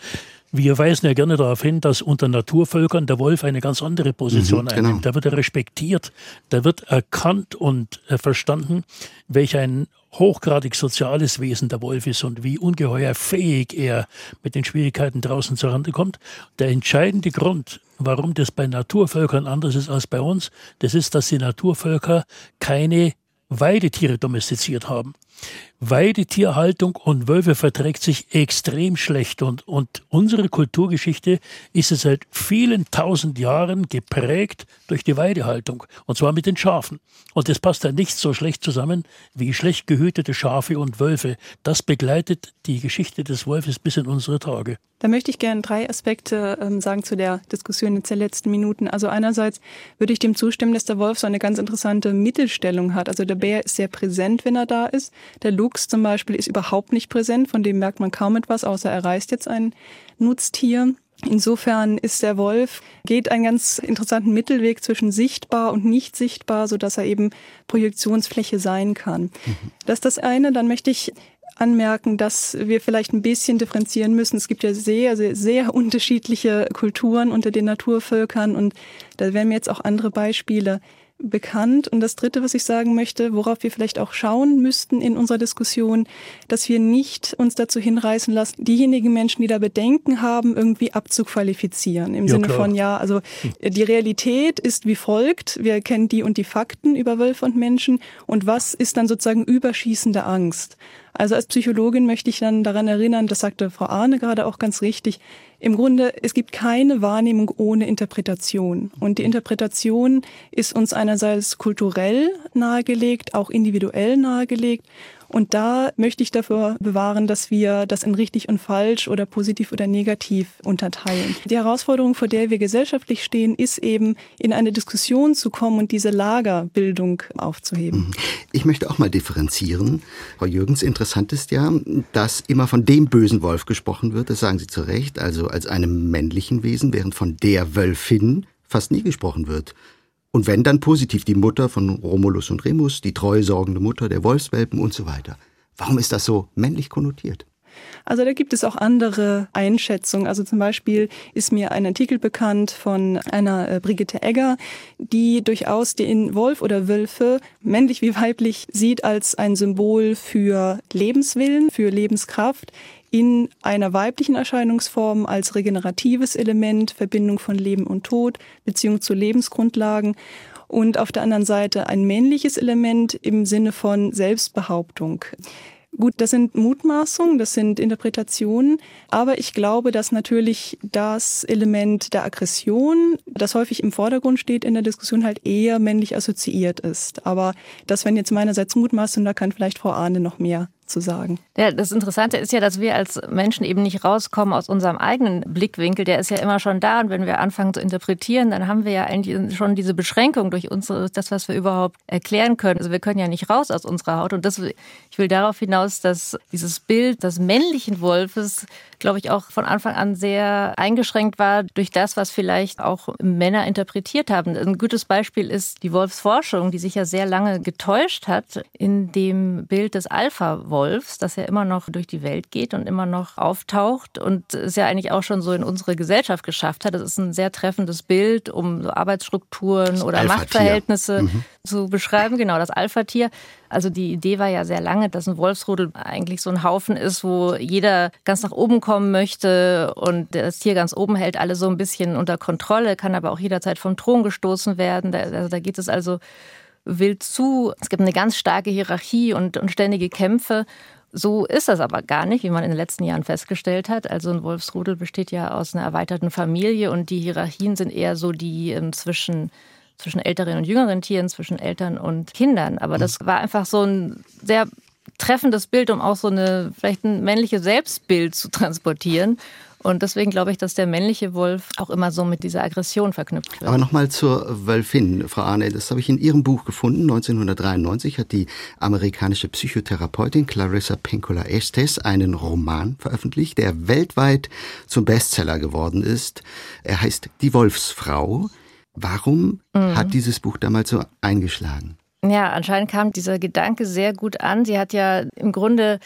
Wir weisen ja gerne darauf hin, dass unter Naturvölkern der Wolf eine ganz andere Position
mhm,
einnimmt.
genau.
Da wird er respektiert, da wird erkannt und äh, verstanden, welch ein hochgradig soziales Wesen der Wolf ist und wie ungeheuer fähig er mit den Schwierigkeiten draußen zurande kommt. Der entscheidende Grund, warum das bei Naturvölkern anders ist als bei uns, das ist, dass die Naturvölker keine Weidetiere domestiziert haben. Weidetierhaltung und Wölfe verträgt sich extrem schlecht und, und unsere Kulturgeschichte ist es seit vielen tausend Jahren geprägt durch die Weidehaltung und zwar mit den Schafen. Und das passt dann nicht so schlecht zusammen wie schlecht gehütete Schafe und Wölfe. Das begleitet die Geschichte des Wolfes bis in unsere Tage.
Da möchte ich gerne drei Aspekte ähm, sagen zu der Diskussion jetzt der letzten Minuten. Also einerseits würde ich dem zustimmen, dass der Wolf so eine ganz interessante Mittelstellung hat. Also der Bär ist sehr präsent, wenn er da ist. Der Luchs zum Beispiel ist überhaupt nicht präsent, von dem merkt man kaum etwas, außer er reißt jetzt ein Nutztier. Insofern ist der Wolf, geht einen ganz interessanten Mittelweg zwischen sichtbar und nicht sichtbar, sodass er eben Projektionsfläche sein kann. Mhm. Das ist das eine. Dann möchte ich anmerken, dass wir vielleicht ein bisschen differenzieren müssen. Es gibt ja sehr, sehr, sehr unterschiedliche Kulturen unter den Naturvölkern und da wären mir jetzt auch andere Beispiele bekannt. Und das Dritte, was ich sagen möchte, worauf wir vielleicht auch schauen müssten in unserer Diskussion, dass wir nicht uns dazu hinreißen lassen, diejenigen Menschen, die da Bedenken haben, irgendwie abzuqualifizieren. Im
ja,
Sinne
klar.
von, ja, also die Realität ist wie folgt. Wir kennen die und die Fakten über Wölfe und Menschen. Und was ist dann sozusagen überschießende Angst? Also als Psychologin möchte ich dann daran erinnern, das sagte Frau Ahne gerade auch ganz richtig, im Grunde, es gibt keine Wahrnehmung ohne Interpretation. Und die Interpretation ist uns einerseits kulturell nahegelegt, auch individuell nahegelegt. Und da möchte ich dafür bewahren, dass wir das in richtig und falsch oder positiv oder negativ unterteilen. Die Herausforderung, vor der wir gesellschaftlich stehen, ist eben, in eine Diskussion zu kommen und diese Lagerbildung aufzuheben.
Ich möchte auch mal differenzieren. Frau Jürgens, interessant ist ja, dass immer von dem bösen Wolf gesprochen wird, das sagen Sie zu Recht, also als einem männlichen Wesen, während von der Wölfin fast nie gesprochen wird. Und wenn, dann positiv die Mutter von Romulus und Remus, die treusorgende Mutter der Wolfswelpen und so weiter. Warum ist das so männlich konnotiert?
Also da gibt es auch andere Einschätzungen. Also zum Beispiel ist mir ein Artikel bekannt von einer äh, Brigitte Egger, die durchaus den Wolf oder Wölfe, männlich wie weiblich, sieht als ein Symbol für Lebenswillen, für Lebenskraft, in einer weiblichen Erscheinungsform als regeneratives Element, Verbindung von Leben und Tod, Beziehung zu Lebensgrundlagen und auf der anderen Seite ein männliches Element im Sinne von Selbstbehauptung. Gut, das sind Mutmaßungen, das sind Interpretationen, aber ich glaube, dass natürlich das Element der Aggression, das häufig im Vordergrund steht in der Diskussion, halt eher männlich assoziiert ist. Aber das wären jetzt meinerseits Mutmaßungen, da kann vielleicht Frau Ahne noch mehr zu sagen.
Ja, das Interessante ist ja, dass wir als Menschen eben nicht rauskommen aus unserem eigenen Blickwinkel. Der ist ja immer schon da und wenn wir anfangen zu interpretieren, dann haben wir ja eigentlich schon diese Beschränkung durch unsere, das, was wir überhaupt erklären können. Also wir können ja nicht raus aus unserer Haut und das, ich will darauf hinaus, dass dieses Bild des männlichen Wolfes, glaube ich, auch von Anfang an sehr eingeschränkt war durch das, was vielleicht auch Männer interpretiert haben. Ein gutes Beispiel ist die Wolfsforschung, die sich ja sehr lange getäuscht hat in dem Bild des Alpha-Wolfs. Wolfs, das ja immer noch durch die Welt geht und immer noch auftaucht und es ja eigentlich auch schon so in unsere Gesellschaft geschafft hat. Das ist ein sehr treffendes Bild, um so Arbeitsstrukturen das oder Machtverhältnisse mhm. zu beschreiben. Genau, das Alpha-Tier. Also die Idee war ja sehr lange, dass ein Wolfsrudel eigentlich so ein Haufen ist, wo jeder ganz nach oben kommen möchte und das Tier ganz oben hält alle so ein bisschen unter Kontrolle, kann aber auch jederzeit vom Thron gestoßen werden. Da, also da geht es also wild zu. Es gibt eine ganz starke Hierarchie und, und ständige Kämpfe. So ist das aber gar nicht, wie man in den letzten Jahren festgestellt hat. Also ein Wolfsrudel besteht ja aus einer erweiterten Familie und die Hierarchien sind eher so die ähm, zwischen, zwischen älteren und jüngeren Tieren, zwischen Eltern und Kindern. Aber das war einfach so ein sehr treffendes Bild, um auch so eine vielleicht ein männliches Selbstbild zu transportieren. Und deswegen glaube ich, dass der männliche Wolf auch immer so mit dieser Aggression verknüpft wird.
Aber nochmal zur Wölfin, Frau Ahne. Das habe ich in Ihrem Buch gefunden. neunzehnhundertdreiundneunzig hat die amerikanische Psychotherapeutin Clarissa Pinkola Estes einen Roman veröffentlicht, der weltweit zum Bestseller geworden ist. Er heißt Die Wolfsfrau. Warum mhm. hat dieses Buch damals so eingeschlagen?
Ja, anscheinend kam dieser Gedanke sehr gut an. Sie hat ja im Grunde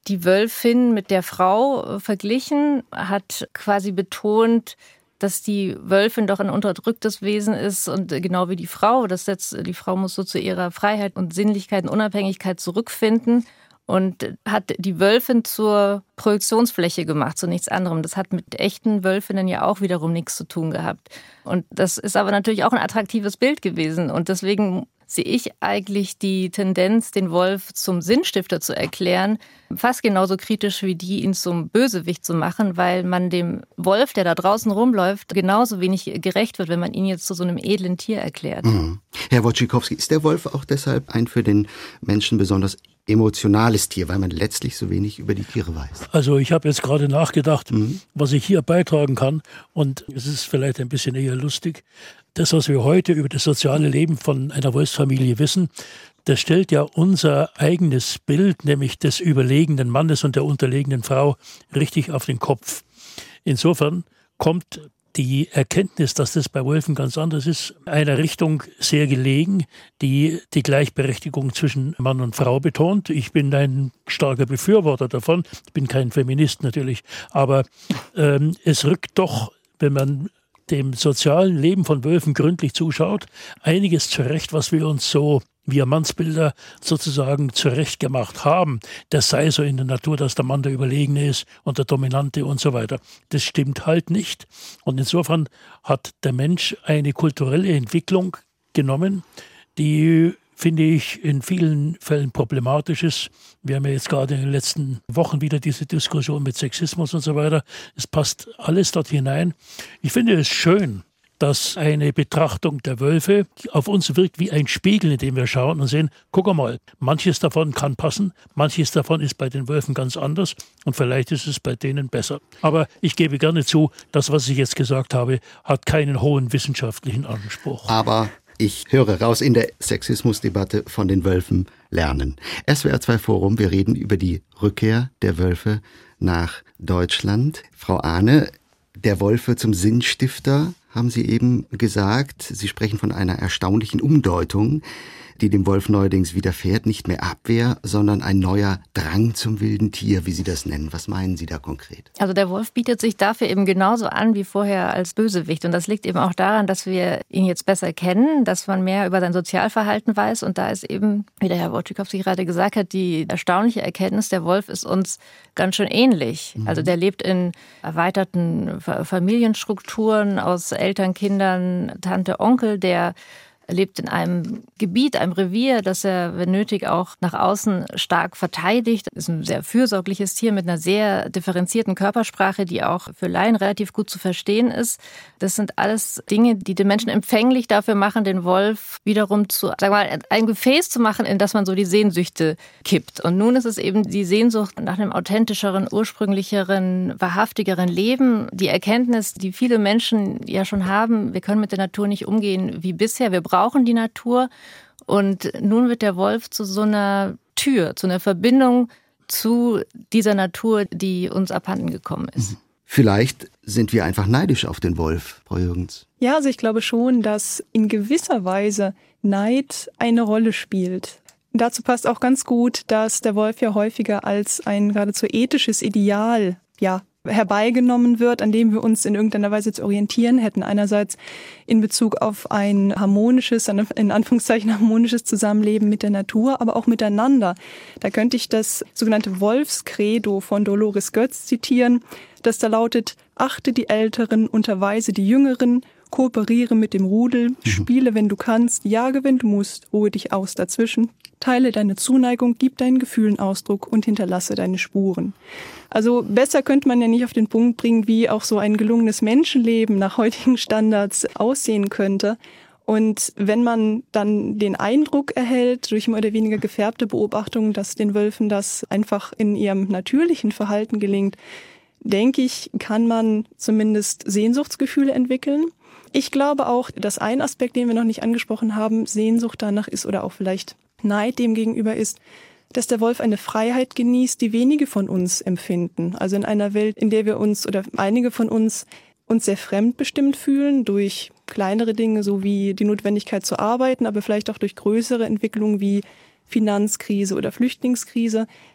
die Wölfin mit der Frau verglichen, hat quasi betont, dass die Wölfin doch ein unterdrücktes Wesen ist und genau wie die Frau. Das setzt, die Frau muss so zu ihrer Freiheit und Sinnlichkeit und Unabhängigkeit zurückfinden und hat die Wölfin zur Projektionsfläche gemacht, zu nichts anderem. Das hat mit echten Wölfinnen ja auch wiederum nichts zu tun gehabt. Und das ist aber natürlich auch ein attraktives Bild gewesen. Und deswegen sehe ich eigentlich die Tendenz, den Wolf zum Sinnstifter zu erklären, fast genauso kritisch wie die, ihn zum Bösewicht zu machen, weil man dem Wolf, der da draußen rumläuft, genauso wenig gerecht wird, wenn man ihn jetzt zu so einem edlen Tier erklärt.
Mhm. Herr Wojciechowski, ist der Wolf auch deshalb ein für den Menschen besonders emotionales Tier, weil man letztlich so wenig über die Tiere weiß?
Also ich habe jetzt gerade nachgedacht, mhm. was ich hier beitragen kann, und es ist vielleicht ein bisschen eher lustig. Das, was wir heute über das soziale Leben von einer Wolfsfamilie wissen, das stellt ja unser eigenes Bild, nämlich des überlegenen Mannes und der unterlegenen Frau, richtig auf den Kopf. Insofern kommt die Erkenntnis, dass das bei Wölfen ganz anders ist, einer Richtung sehr gelegen, die die Gleichberechtigung zwischen Mann und Frau betont. Ich bin ein starker Befürworter davon. Ich bin kein Feminist natürlich, aber ähm, es rückt doch, wenn man dem sozialen Leben von Wölfen gründlich zuschaut, einiges zurecht, was wir uns so wir Mannsbilder sozusagen zurechtgemacht haben. Das sei so in der Natur, dass der Mann der Überlegene ist und der Dominante und so weiter. Das stimmt halt nicht. Und insofern hat der Mensch eine kulturelle Entwicklung genommen, die, finde ich, in vielen Fällen problematisch ist. Wir haben ja jetzt gerade in den letzten Wochen wieder diese Diskussion mit Sexismus und so weiter. Es passt alles dort hinein. Ich finde es schön, dass eine Betrachtung der Wölfe auf uns wirkt wie ein Spiegel, in dem wir schauen und sehen, guck mal, manches davon kann passen, manches davon ist bei den Wölfen ganz anders und vielleicht ist es bei denen besser. Aber ich gebe gerne zu, das, was ich jetzt gesagt habe, hat keinen hohen wissenschaftlichen Anspruch.
Aber ich höre raus, in der Sexismusdebatte von den Wölfen lernen. S W R zwei Forum, wir reden über die Rückkehr der Wölfe nach Deutschland. Frau Ahne, der Wolf wird zum Sinnstifter, haben Sie eben gesagt. Sie sprechen von einer erstaunlichen Umdeutung, die dem Wolf neuerdings widerfährt. Nicht mehr Abwehr, sondern ein neuer Drang zum wilden Tier, wie Sie das nennen. Was meinen Sie da konkret?
Also der Wolf bietet sich dafür eben genauso an wie vorher als Bösewicht. Und das liegt eben auch daran, dass wir ihn jetzt besser kennen, dass man mehr über sein Sozialverhalten weiß. Und da ist eben, wie der Herr Wojciechowski gerade gesagt hat, die erstaunliche Erkenntnis, der Wolf ist uns ganz schön ähnlich. Mhm. Also der lebt in erweiterten Familienstrukturen aus Eltern, Kindern, Tante, Onkel, der lebt in einem Gebiet, einem Revier, das er, wenn nötig, auch nach außen stark verteidigt. Ist ein sehr fürsorgliches Tier mit einer sehr differenzierten Körpersprache, die auch für Laien relativ gut zu verstehen ist. Das sind alles Dinge, die den Menschen empfänglich dafür machen, den Wolf wiederum zu, sagen wir mal, ein Gefäß zu machen, in das man so die Sehnsüchte kippt. Und nun ist es eben die Sehnsucht nach einem authentischeren, ursprünglicheren, wahrhaftigeren Leben. Die Erkenntnis, die viele Menschen ja schon haben, wir können mit der Natur nicht umgehen wie bisher. Wir brauchen die Natur. Und nun wird der Wolf zu so einer Tür, zu einer Verbindung zu dieser Natur, die uns abhanden gekommen ist.
Vielleicht sind wir einfach neidisch auf den Wolf, Frau Jürgens.
Ja, also ich glaube schon, dass in gewisser Weise Neid eine Rolle spielt. Dazu passt auch ganz gut, dass der Wolf ja häufiger als ein geradezu ethisches Ideal, ja, herbeigenommen wird, an dem wir uns in irgendeiner Weise zu orientieren hätten. Einerseits in Bezug auf ein harmonisches, in Anführungszeichen harmonisches Zusammenleben mit der Natur, aber auch miteinander. Da könnte ich das sogenannte Wolfskredo von Dolores Götz zitieren, das da lautet: Achte die Älteren, unterweise die Jüngeren, kooperiere mit dem Rudel, spiele, wenn du kannst, jage, wenn du musst, ruhe dich aus dazwischen, teile deine Zuneigung, gib deinen Gefühlen Ausdruck und hinterlasse deine Spuren. Also besser könnte man ja nicht auf den Punkt bringen, wie auch so ein gelungenes Menschenleben nach heutigen Standards aussehen könnte. Und wenn man dann den Eindruck erhält, durch mehr oder weniger gefärbte Beobachtungen, dass den Wölfen das einfach in ihrem natürlichen Verhalten gelingt, denke ich, kann man zumindest Sehnsuchtsgefühle entwickeln. Ich glaube auch, dass ein Aspekt, den wir noch nicht angesprochen haben, Sehnsucht danach ist oder auch vielleicht Neid dem gegenüber ist, dass der Wolf eine Freiheit genießt, die wenige von uns empfinden. Also in einer Welt, in der wir uns oder einige von uns uns sehr fremdbestimmt fühlen durch kleinere Dinge, so wie die Notwendigkeit zu arbeiten, aber vielleicht auch durch größere Entwicklungen wie Finanzkrise oder Flüchtlingskrise,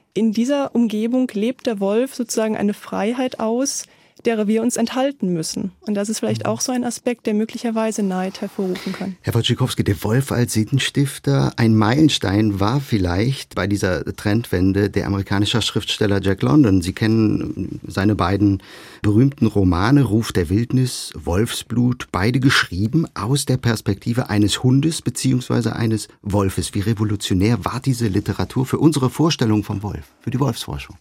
in dieser Umgebung lebt der Wolf sozusagen eine Freiheit aus, derer wir uns enthalten müssen. Und das ist vielleicht auch so ein Aspekt, der möglicherweise Neid hervorrufen kann.
Herr Wojciechowski, der Wolf als Sittenstifter, ein Meilenstein war vielleicht bei dieser Trendwende der amerikanische Schriftsteller Jack London. Sie kennen seine beiden berühmten Romane, Ruf der Wildnis, Wolfsblut, beide geschrieben aus der Perspektive eines Hundes bzw. eines Wolfes. Wie revolutionär war diese Literatur für unsere Vorstellung vom Wolf, für die Wolfsforschung?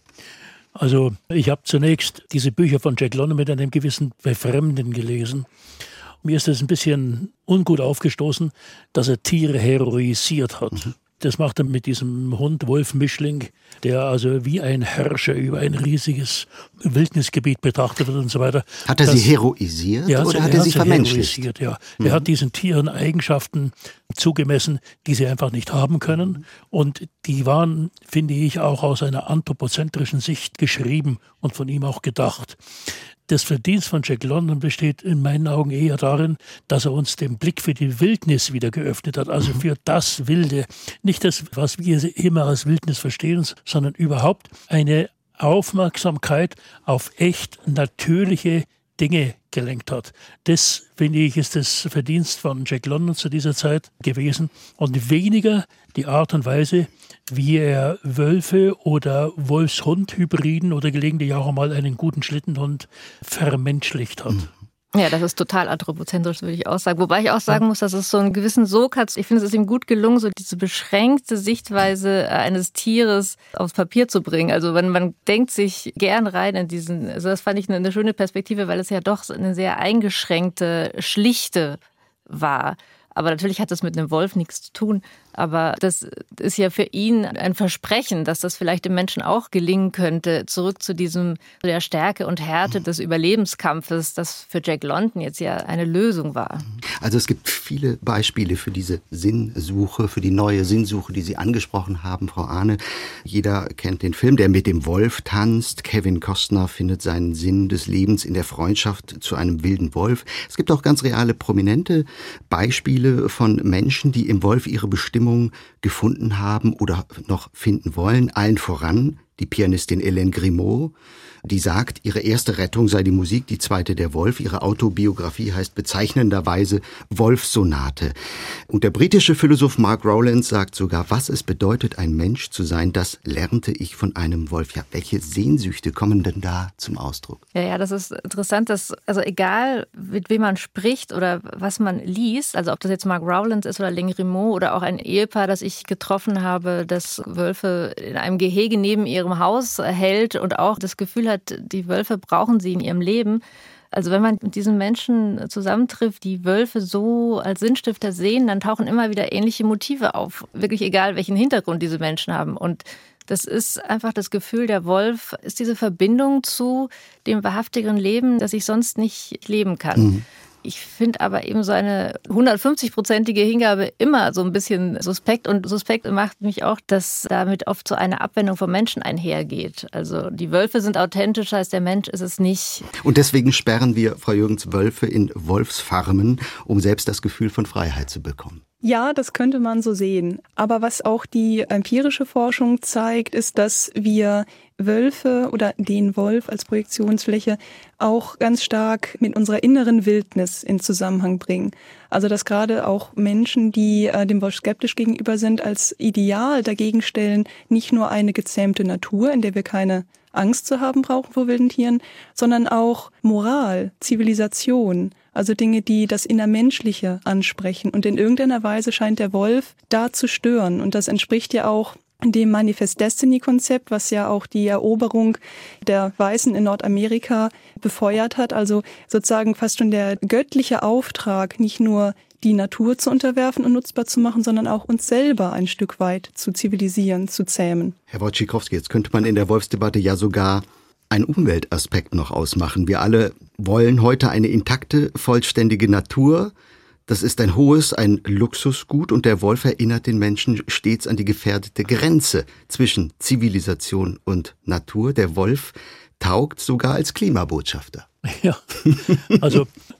Also ich habe zunächst diese Bücher von Jack London mit einem gewissen Befremden gelesen. Mir ist es ein bisschen ungut aufgestoßen, dass er Tiere heroisiert hat. Mhm. Das macht er mit diesem Hund Wolf-Mischling, der also wie ein Herrscher über ein riesiges Wildnisgebiet betrachtet wird und so weiter.
Hat er
das,
sie heroisiert
ja,
oder
er
hat er sie
sie
vermenschlicht?
Ja.
Mhm.
Er hat diesen Tieren Eigenschaften zugemessen, die sie einfach nicht haben können. Mhm. Und die waren, finde ich, auch aus einer anthropozentrischen Sicht geschrieben und von ihm auch gedacht. Das Verdienst von Jack London besteht in meinen Augen eher darin, dass er uns den Blick für die Wildnis wieder geöffnet hat, also für das Wilde. Nicht das, was wir immer als Wildnis verstehen, sondern überhaupt eine Aufmerksamkeit auf echt natürliche Dinge gelenkt hat. Das, finde ich, ist das Verdienst von Jack London zu dieser Zeit gewesen und weniger die Art und Weise, wie er Wölfe oder Wolfshund-Hybriden oder gelegentlich auch einmal einen guten Schlittenhund vermenschlicht hat.
Ja, das ist total anthropozentrisch, würde ich auch sagen. Wobei ich auch sagen muss, dass es so einen gewissen Sog hat. Ich finde, es ist ihm gut gelungen, so diese beschränkte Sichtweise eines Tieres aufs Papier zu bringen. Also wenn man denkt sich gern rein in diesen, also das fand ich eine, eine schöne Perspektive, weil es ja doch eine sehr eingeschränkte, schlichte war. Aber natürlich hat das mit einem Wolf nichts zu tun. Aber das ist ja für ihn ein Versprechen, dass das vielleicht dem Menschen auch gelingen könnte, zurück zu diesem der Stärke und Härte des Überlebenskampfes, das für Jack London jetzt ja eine Lösung war.
Also es gibt viele Beispiele für diese Sinnsuche, für die neue Sinnsuche, die Sie angesprochen haben, Frau Ahne. Jeder kennt den Film, der mit dem Wolf tanzt. Kevin Costner findet seinen Sinn des Lebens in der Freundschaft zu einem wilden Wolf. Es gibt auch ganz reale, prominente Beispiele von Menschen, die im Wolf ihre Bestimmung gefunden haben oder noch finden wollen. Allen voran die Pianistin Hélène Grimaud, die sagt, ihre erste Rettung sei die Musik, die zweite der Wolf. Ihre Autobiografie heißt bezeichnenderweise Wolfssonate. Und der britische Philosoph Mark Rowlands sagt sogar, was es bedeutet, ein Mensch zu sein, das lernte ich von einem Wolf. Ja, welche Sehnsüchte kommen denn da zum Ausdruck?
Ja, ja, das ist interessant, dass, also egal, mit wem man spricht oder was man liest, also ob das jetzt Mark Rowlands ist oder Hélène Grimaud oder auch ein Ehepaar, das ich getroffen habe, das Wölfe in einem Gehege neben ihrem Haus hält und auch das Gefühl hat, die Wölfe brauchen sie in ihrem Leben. Also wenn man mit diesen Menschen zusammentrifft, die Wölfe so als Sinnstifter sehen, dann tauchen immer wieder ähnliche Motive auf. Wirklich egal, welchen Hintergrund diese Menschen haben. Und das ist einfach das Gefühl, der Wolf ist diese Verbindung zu dem wahrhaftigen Leben, das ich sonst nicht leben kann. Mhm. Ich finde aber eben so eine hundertfünfzig-prozentige Hingabe immer so ein bisschen suspekt. Und suspekt macht mich auch, dass damit oft so eine Abwendung vom Menschen einhergeht. Also die Wölfe sind authentischer als der Mensch ist es nicht.
Und deswegen sperren wir, Frau Jürgens, Wölfe in Wolfsfarmen, um selbst das Gefühl von Freiheit zu bekommen.
Ja, das könnte man so sehen. Aber was auch die empirische Forschung zeigt, ist, dass wir Wölfe oder den Wolf als Projektionsfläche auch ganz stark mit unserer inneren Wildnis in Zusammenhang bringen. Also dass gerade auch Menschen, die äh, dem Wolf skeptisch gegenüber sind, als Ideal dagegen stellen, nicht nur eine gezähmte Natur, in der wir keine Angst zu haben brauchen vor wilden Tieren, sondern auch Moral, Zivilisation, also Dinge, die das Innermenschliche ansprechen. Und in irgendeiner Weise scheint der Wolf da zu stören. Und das entspricht ja auch dem Manifest Destiny-Konzept, was ja auch die Eroberung der Weißen in Nordamerika befeuert hat. Also sozusagen fast schon der göttliche Auftrag, nicht nur die Natur zu unterwerfen und nutzbar zu machen, sondern auch uns selber ein Stück weit zu zivilisieren, zu zähmen.
Herr Wojciechowski, jetzt könnte man in der Wolfsdebatte ja sogar einen Umweltaspekt noch ausmachen. Wir alle wollen heute eine intakte, vollständige Natur. Das ist ein hohes, ein Luxusgut und der Wolf erinnert den Menschen stets an die gefährdete Grenze zwischen Zivilisation und Natur. Der Wolf taugt sogar als Klimabotschafter.
Ja, also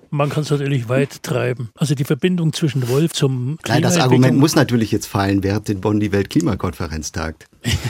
Man kann es natürlich weit treiben. Also die Verbindung zwischen Wolf zum Klima.
Nein, das Argument muss natürlich jetzt fallen, während in Bonn die Weltklimakonferenz tagt.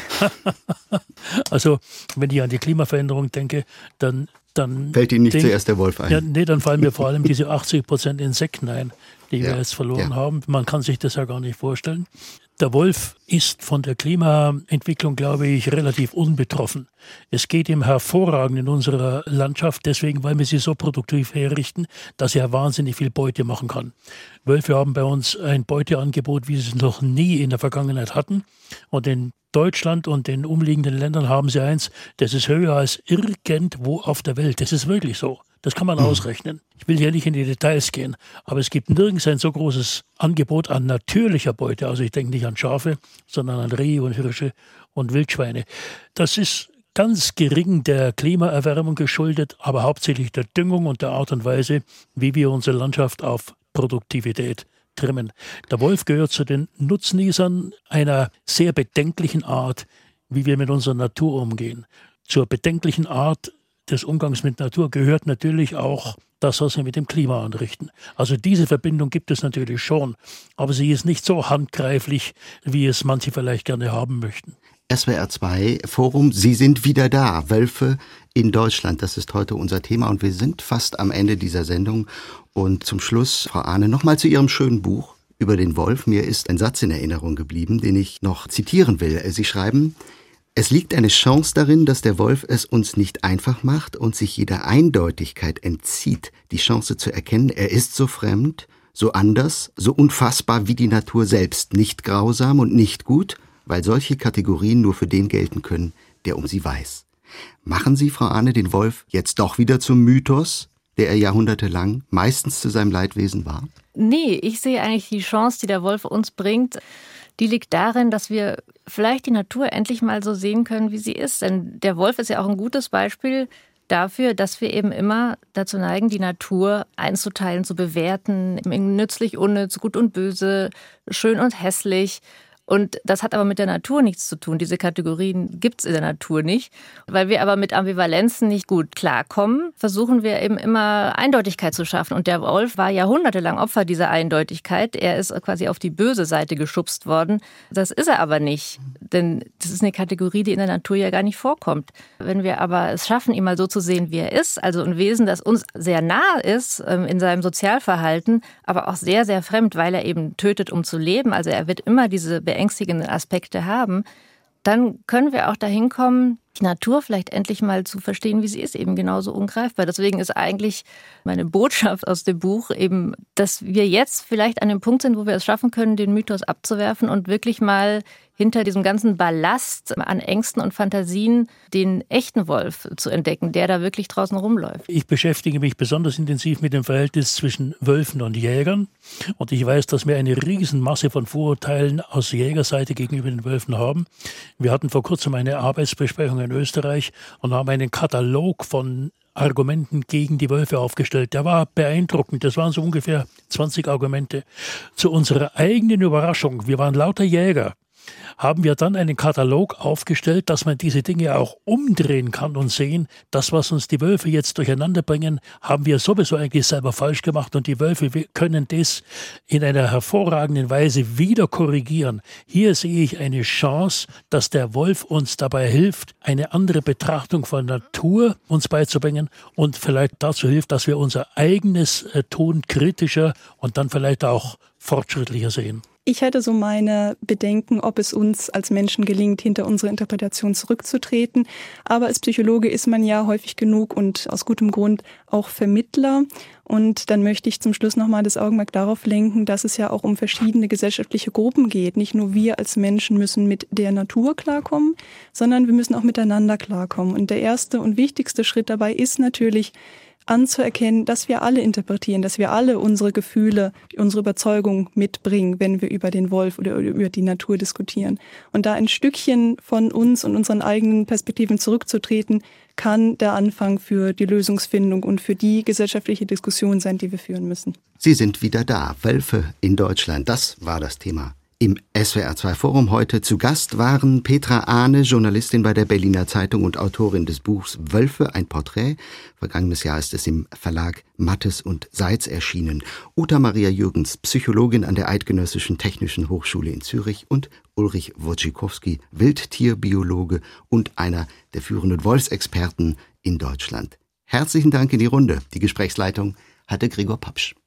Also wenn ich an die Klimaveränderung denke, dann Dann
fällt Ihnen nicht
denk,
zuerst der Wolf ein?
Ja, nee, dann fallen mir vor allem diese achtzig Prozent Insekten ein, die
ja,
wir jetzt verloren
ja.
haben. Man kann sich das ja gar nicht vorstellen. Der Wolf ist von der Klimaentwicklung, glaube ich, relativ unbetroffen. Es geht ihm hervorragend in unserer Landschaft, deswegen, weil wir sie so produktiv herrichten, dass er wahnsinnig viel Beute machen kann. Wölfe haben bei uns ein Beuteangebot, wie sie es noch nie in der Vergangenheit hatten. Und in Deutschland und den umliegenden Ländern haben sie eins, das ist höher als irgendwo auf der Welt. Das ist wirklich so. Das kann man mhm. ausrechnen. Ich will hier nicht in die Details gehen, aber es gibt nirgends ein so großes Angebot an natürlicher Beute. Also ich denke nicht an Schafe, sondern an Rehe und Hirsche und Wildschweine. Das ist ganz gering der Klimaerwärmung geschuldet, aber hauptsächlich der Düngung und der Art und Weise, wie wir unsere Landschaft auf Produktivität trimmen. Der Wolf gehört zu den Nutznießern einer sehr bedenklichen Art, wie wir mit unserer Natur umgehen. Zur bedenklichen Art des Umgangs mit Natur gehört natürlich auch das, was wir mit dem Klima anrichten. Also diese Verbindung gibt es natürlich schon, aber sie ist nicht so handgreiflich, wie es manche vielleicht gerne haben möchten.
S W R zwei Forum, Sie sind wieder da. Wölfe in Deutschland, das ist heute unser Thema und wir sind fast am Ende dieser Sendung. Und zum Schluss, Frau Ahne, nochmal zu Ihrem schönen Buch über den Wolf. Mir ist ein Satz in Erinnerung geblieben, den ich noch zitieren will. Sie schreiben: Es liegt eine Chance darin, dass der Wolf es uns nicht einfach macht und sich jeder Eindeutigkeit entzieht, die Chance zu erkennen, er ist so fremd, so anders, so unfassbar wie die Natur selbst, nicht grausam und nicht gut, weil solche Kategorien nur für den gelten können, der um sie weiß. Machen Sie, Frau Ahne, den Wolf jetzt doch wieder zum Mythos, der er jahrhundertelang meistens zu seinem Leidwesen war?
Nee, ich sehe eigentlich die Chance, die der Wolf uns bringt, die liegt darin, dass wir vielleicht die Natur endlich mal so sehen können, wie sie ist. Denn der Wolf ist ja auch ein gutes Beispiel dafür, dass wir eben immer dazu neigen, die Natur einzuteilen, zu bewerten, nützlich, unnütz, gut und böse, schön und hässlich. Und das hat aber mit der Natur nichts zu tun. Diese Kategorien gibt es in der Natur nicht. Weil wir aber mit Ambivalenzen nicht gut klarkommen, versuchen wir eben immer Eindeutigkeit zu schaffen. Und der Wolf war jahrhundertelang Opfer dieser Eindeutigkeit. Er ist quasi auf die böse Seite geschubst worden. Das ist er aber nicht. Denn das ist eine Kategorie, die in der Natur ja gar nicht vorkommt. Wenn wir aber es schaffen, ihn mal so zu sehen, wie er ist, also ein Wesen, das uns sehr nah ist in seinem Sozialverhalten, aber auch sehr, sehr fremd, weil er eben tötet, um zu leben. Also er wird immer diese beängstigenden Aspekte haben, dann können wir auch dahin kommen, die Natur vielleicht endlich mal zu verstehen, wie sie ist, eben genauso ungreifbar. Deswegen ist eigentlich meine Botschaft aus dem Buch eben, dass wir jetzt vielleicht an dem Punkt sind, wo wir es schaffen können, den Mythos abzuwerfen und wirklich mal hinter diesem ganzen Ballast an Ängsten und Fantasien den echten Wolf zu entdecken, der da wirklich draußen rumläuft.
Ich beschäftige mich besonders intensiv mit dem Verhältnis zwischen Wölfen und Jägern. Und ich weiß, dass wir eine Riesenmasse von Vorurteilen aus Jägerseite gegenüber den Wölfen haben. Wir hatten vor kurzem eine Arbeitsbesprechung in Österreich und haben einen Katalog von Argumenten gegen die Wölfe aufgestellt. Der war beeindruckend. Das waren so ungefähr zwanzig Argumente. Zu unserer eigenen Überraschung, wir waren lauter Jäger, haben wir dann einen Katalog aufgestellt, dass man diese Dinge auch umdrehen kann und sehen, das, was uns die Wölfe jetzt durcheinander bringen, haben wir sowieso eigentlich selber falsch gemacht und die Wölfe können das in einer hervorragenden Weise wieder korrigieren. Hier sehe ich eine Chance, dass der Wolf uns dabei hilft, eine andere Betrachtung von Natur uns beizubringen und vielleicht dazu hilft, dass wir unser eigenes Tun kritischer und dann vielleicht auch fortschrittlicher sehen.
Ich hätte so meine Bedenken, ob es uns als Menschen gelingt, hinter unsere Interpretation zurückzutreten. Aber als Psychologe ist man ja häufig genug und aus gutem Grund auch Vermittler. Und dann möchte ich zum Schluss nochmal das Augenmerk darauf lenken, dass es ja auch um verschiedene gesellschaftliche Gruppen geht. Nicht nur wir als Menschen müssen mit der Natur klarkommen, sondern wir müssen auch miteinander klarkommen. Und der erste und wichtigste Schritt dabei ist natürlich, anzuerkennen, dass wir alle interpretieren, dass wir alle unsere Gefühle, unsere Überzeugung mitbringen, wenn wir über den Wolf oder über die Natur diskutieren. Und da ein Stückchen von uns und unseren eigenen Perspektiven zurückzutreten, kann der Anfang für die Lösungsfindung und für die gesellschaftliche Diskussion sein, die wir führen müssen.
Sie sind wieder da. Wölfe in Deutschland, das war das Thema Im S W R zwei Forum heute zu Gast waren Petra Ahne, Journalistin bei der Berliner Zeitung und Autorin des Buchs Wölfe, ein Porträt. Vergangenes Jahr ist es im Verlag Mattes und Seitz erschienen. Uta Maria Jürgens, Psychologin an der Eidgenössischen Technischen Hochschule in Zürich, und Ulrich Wojcikowski, Wildtierbiologe und einer der führenden Wolfsexperten in Deutschland. Herzlichen Dank in die Runde. Die Gesprächsleitung hatte Gregor Papsch.